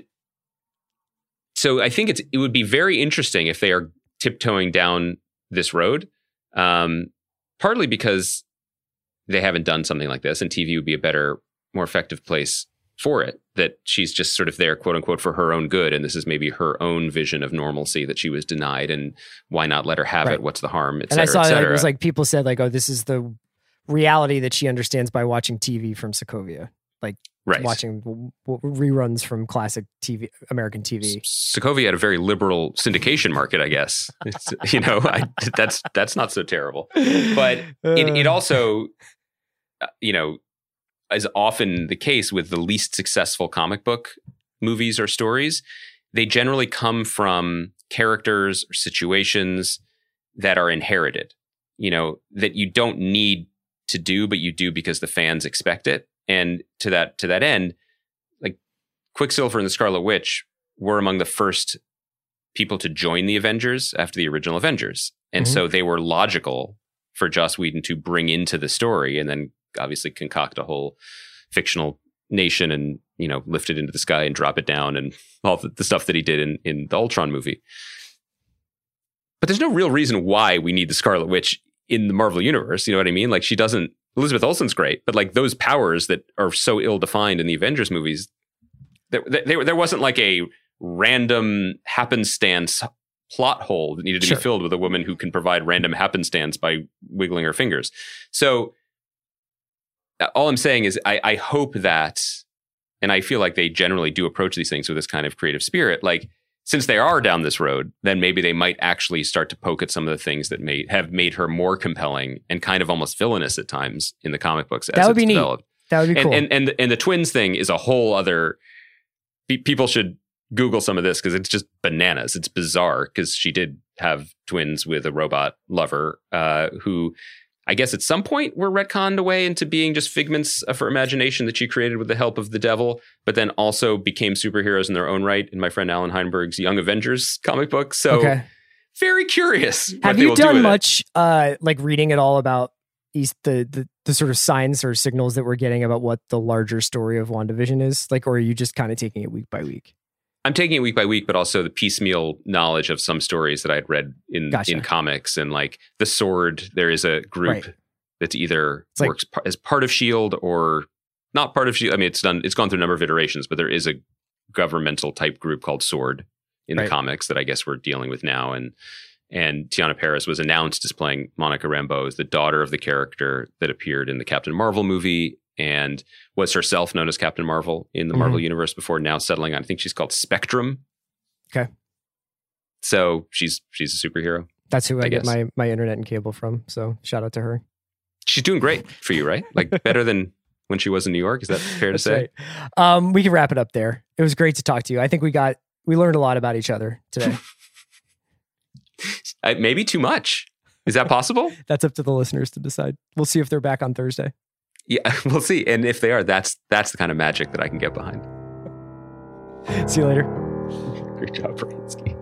so I think it's it would be very interesting if they are tiptoeing down this road, um, partly because they haven't done something like this, and T V would be a better, more effective place for it, that she's just sort of there, quote unquote, for her own good. And this is maybe her own vision of normalcy that she was denied. And why not let her have
Right.
it? What's the harm? Et
and I
cetera,
saw
et
that it
cetera.
was like people said like, oh, this is the reality that she understands by watching T V from Sokovia, like
right.
watching w- w- reruns from classic T V, American T V.
Sokovia had a very liberal syndication market, I guess. It's, you know, I, that's that's not so terrible. But it, it
Uh,
also, uh, you know, is often the case with the least successful comic book movies or stories. They generally come from characters or situations that are inherited, you know, that you don't need to do, but you do because the fans expect it. And to that to that end, like Quicksilver and the Scarlet Witch were among the first people to join the Avengers after the original Avengers. And
Mhm.
so they were logical for Joss Whedon to bring into the story and then obviously concoct a whole fictional nation and, you know, lift it into the sky and drop it down and all the, the stuff that he did in, in the Ultron movie. But there's no real reason why we need the Scarlet Witch in the Marvel Universe. You know what I mean? Like, she doesn't, Elizabeth Olsen's great, but like those powers that are so ill-defined in the Avengers movies, there, there, there wasn't like a random happenstance plot hole that needed to
Sure.
be filled with a woman who can provide random happenstance by wiggling her fingers. So all I'm saying is I, I hope that, and I feel like they generally do approach these things with this kind of creative spirit, like, since they are down this road, then maybe they might actually start to poke at some of the things that may have made her more compelling and kind of almost villainous at times in the comic books as
That would
it's
be neat.
developed.
that would be
And,
cool.
and and and the twins thing is a whole other. pe- People should Google some of this because it's just bananas. It's bizarre because she did have twins with a robot lover uh, who, I guess, at some point were retconned away into being just figments of her imagination that she created with the help of the devil, but then also became superheroes in their own right in my friend Alan Heinberg's Young Avengers comic book. So
okay.
very curious. what
Have
they
you
will do
done
with it.
much, uh, like reading at all about these the, the the sort of signs or signals that we're getting about what the larger story of WandaVision is? Like, or are you just kind of taking it week by week?
I'm taking it week by week, but also the piecemeal knowledge of some stories that I'd read in
Gotcha.
in comics. And like the Sword, there is a group
Right.
that's either
It's like-
works par- as part of SHIELD or not part of SHIELD. I mean, it's done. It's gone through a number of iterations, but there is a governmental type group called SWORD in
Right.
the comics that I guess we're dealing with now. And and Tiana Paris was announced as playing Monica Rambeau, as the daughter of the character that appeared in the Captain Marvel movie and was herself known as Captain Marvel in the
Mhm.
Marvel Universe before, now settling on, I think she's called Spectrum.
Okay.
So she's she's a superhero.
That's who I,
I
get
guess.
my my internet and cable from. So shout out to her.
She's doing great for you, right? Like better than when she was in New York. Is that fair to
That's
say?
right. Um, we can wrap it up there. It was great to talk to you. I think we got we learned a lot about each other today.
uh, maybe too much. Is that possible?
That's up to the listeners to decide. We'll see if they're back on Thursday.
Yeah, we'll see. And if they are, that's that's the kind of magic that I can get behind.
See you later.
Great job, Bransky.